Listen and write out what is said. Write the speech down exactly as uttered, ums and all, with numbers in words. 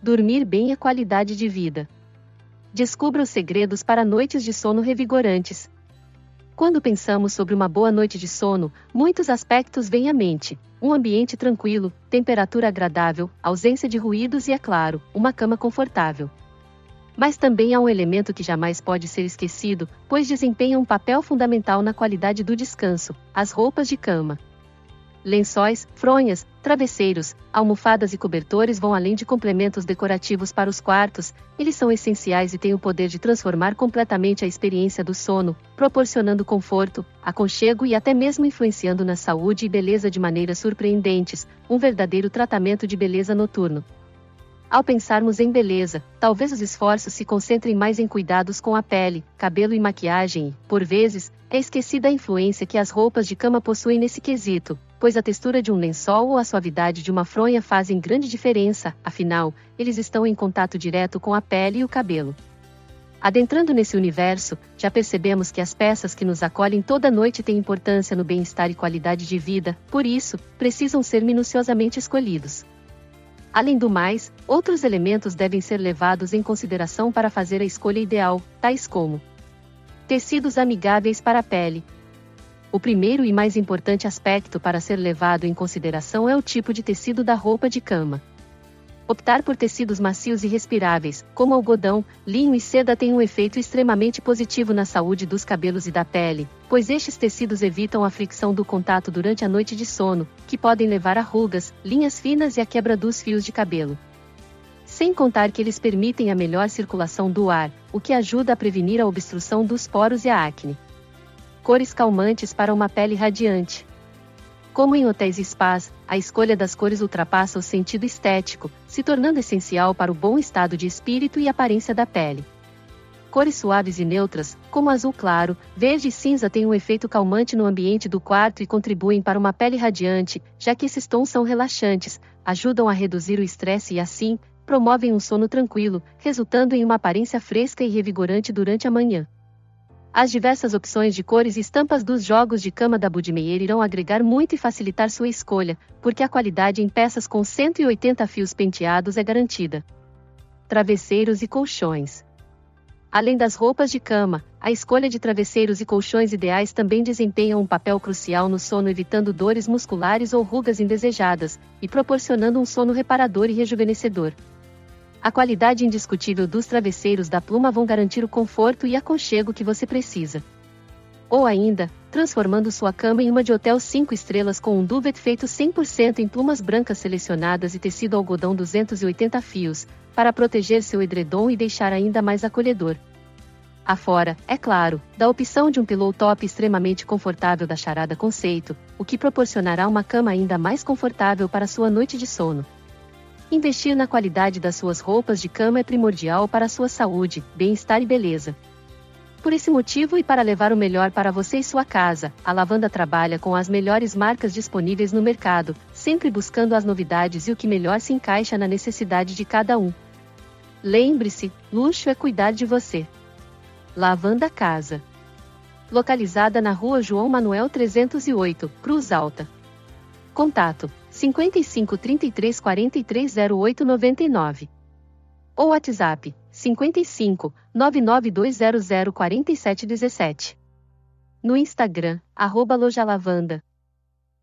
Dormir bem é qualidade de vida. Descubra os segredos para noites de sono revigorantes. Quando pensamos sobre uma boa noite de sono, muitos aspectos vêm à mente. Um ambiente tranquilo, temperatura agradável, ausência de ruídos e, é claro, uma cama confortável. Mas também há um elemento que jamais pode ser esquecido, pois desempenha um papel fundamental na qualidade do descanso: as roupas de cama. Lençóis, fronhas, travesseiros, almofadas e cobertores vão além de complementos decorativos para os quartos, eles são essenciais e têm o poder de transformar completamente a experiência do sono, proporcionando conforto, aconchego e até mesmo influenciando na saúde e beleza de maneiras surpreendentes, um verdadeiro tratamento de beleza noturno. Ao pensarmos em beleza, talvez os esforços se concentrem mais em cuidados com a pele, cabelo e maquiagem e, por vezes, é esquecida a influência que as roupas de cama possuem nesse quesito, pois a textura de um lençol ou a suavidade de uma fronha fazem grande diferença, afinal, eles estão em contato direto com a pele e o cabelo. Adentrando nesse universo, já percebemos que as peças que nos acolhem toda noite têm importância no bem-estar e qualidade de vida, por isso, precisam ser minuciosamente escolhidos. Além do mais, outros elementos devem ser levados em consideração para fazer a escolha ideal, tais como tecidos amigáveis para a pele. O primeiro e mais importante aspecto para ser levado em consideração é o tipo de tecido da roupa de cama. Optar por tecidos macios e respiráveis, como algodão, linho e seda tem um efeito extremamente positivo na saúde dos cabelos e da pele, pois estes tecidos evitam a fricção do contato durante a noite de sono, que podem levar a rugas, linhas finas e a quebra dos fios de cabelo. Sem contar que eles permitem a melhor circulação do ar, o que ajuda a prevenir a obstrução dos poros e a acne. Cores calmantes para uma pele radiante. Como em hotéis e spas, a escolha das cores ultrapassa o sentido estético, se tornando essencial para o bom estado de espírito e aparência da pele. Cores suaves e neutras, como azul claro, verde e cinza têm um efeito calmante no ambiente do quarto e contribuem para uma pele radiante, já que esses tons são relaxantes, ajudam a reduzir o estresse e assim, promovem um sono tranquilo, resultando em uma aparência fresca e revigorante durante a manhã. As diversas opções de cores e estampas dos jogos de cama da Budmeier irão agregar muito e facilitar sua escolha, porque a qualidade em peças com cento e oitenta fios penteados é garantida. Travesseiros e colchões. Além das roupas de cama, a escolha de travesseiros e colchões ideais também desempenham um papel crucial no sono, evitando dores musculares ou rugas indesejadas, e proporcionando um sono reparador e rejuvenescedor. A qualidade indiscutível dos travesseiros da Pluma vão garantir o conforto e aconchego que você precisa. Ou ainda, transformando sua cama em uma de hotel cinco estrelas com um duvet feito cem por cento em plumas brancas selecionadas e tecido algodão duzentos e oitenta fios, para proteger seu edredom e deixar ainda mais acolhedor. Afora, é claro, da opção de um pillow top extremamente confortável da Charada Conceito, o que proporcionará uma cama ainda mais confortável para sua noite de sono. Investir na qualidade das suas roupas de cama é primordial para a sua saúde, bem-estar e beleza. Por esse motivo e para levar o melhor para você e sua casa, a Lavanda trabalha com as melhores marcas disponíveis no mercado, sempre buscando as novidades e o que melhor se encaixa na necessidade de cada um. Lembre-se, luxo é cuidar de você. Lavanda Casa. Localizada na Rua João Manuel trezentos e oito, Cruz Alta. Contato: cinquenta e cinco, trinta e três, quarenta e três, zero oito, noventa e nove. Ou WhatsApp: cinquenta e cinco, nove nove dois zero zero, quatro sete um sete. No Instagram, arroba Loja Lavanda.